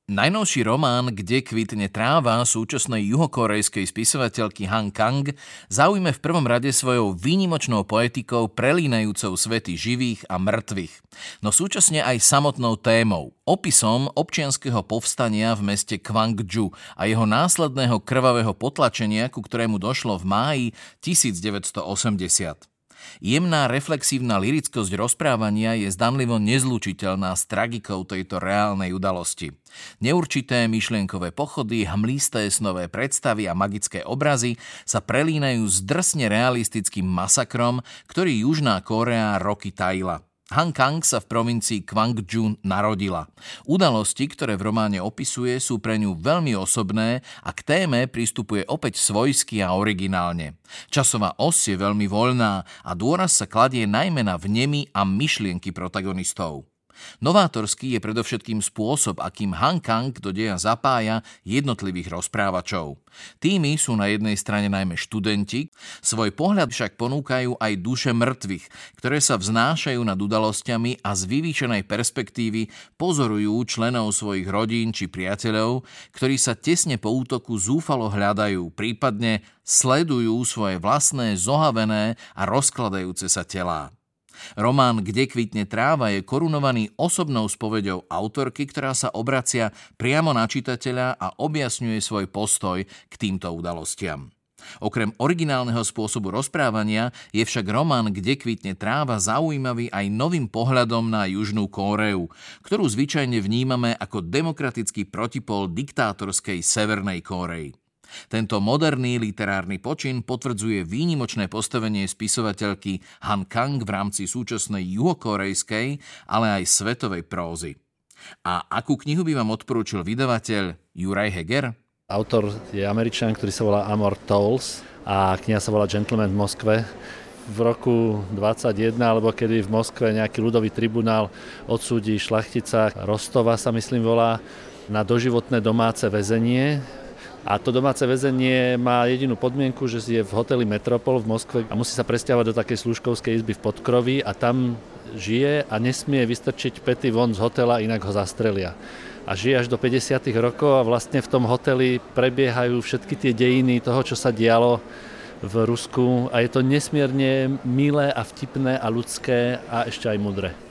Najnovší román Kde kvitne tráva súčasnej juhokorejskej spisovateľky Han Kang zaujme v prvom rade svojou výnimočnou poetikou prelínajúcou svety živých a mŕtvych, no súčasne aj samotnou témou, opisom občianskeho povstania v meste Gwangju a jeho následného krvavého potlačenia, ku ktorému došlo v máji 1980. Jemná reflexívna lyrickosť rozprávania je zdanlivo nezlučiteľná s tragikou tejto reálnej udalosti. Neurčité myšlienkové pochody, hmlisté snové predstavy a magické obrazy sa prelínajú s drsne realistickým masakrom, ktorý Južná Kórea roky tajila. Han Kang sa v provincii Gwangju narodila. Udalosti, ktoré v románe opisuje, sú pre ňu veľmi osobné a k téme pristupuje opäť svojsky a originálne. Časová os je veľmi voľná a dôraz sa kladie najmä na vnemy a myšlienky protagonistov. Novátorský je predovšetkým spôsob, akým Han Kang do deja zapája jednotlivých rozprávačov. Tými sú na jednej strane najmä študenti, svoj pohľad však ponúkajú aj duše mŕtvych, ktoré sa vznášajú nad udalosťami a z vyvýšenej perspektívy pozorujú členov svojich rodín či priateľov, ktorí sa tesne po útoku zúfalo hľadajú, prípadne sledujú svoje vlastné zohavené a rozkladajúce sa telá. Román Kde kvitne tráva je korunovaný osobnou spoveďou autorky, ktorá sa obracia priamo na čitateľa a objasňuje svoj postoj k týmto udalostiam. Okrem originálneho spôsobu rozprávania je však román Kde kvitne tráva zaujímavý aj novým pohľadom na Južnú Kóreu, ktorú zvyčajne vnímame ako demokratický protipol diktátorskej Severnej Kórey. Tento moderný literárny počin potvrdzuje výnimočné postavenie spisovateľky Han Kang v rámci súčasnej juhokorejskej, ale aj svetovej prózy. A akú knihu by vám odporúčil vydavateľ Juraj Heger? Autor je Američan, ktorý sa volá Amor Towles a kniha sa volá Gentleman v Moskve. V roku 21, alebo kedy v Moskve nejaký ľudový tribunál odsúdi šlachtica Rostova, sa myslím volá, na doživotné domáce väzenie. A to domáce väzenie má jedinú podmienku, že je v hoteli Metropol v Moskve a musí sa presťahovať do takej služkovskej izby v Podkroví a tam žije a nesmie vystrčiť pety von z hotela, inak ho zastrelia. A žije až do 50 rokov a vlastne v tom hoteli prebiehajú všetky tie dejiny toho, čo sa dialo v Rusku a je to nesmierne milé a vtipné a ľudské a ešte aj mudré.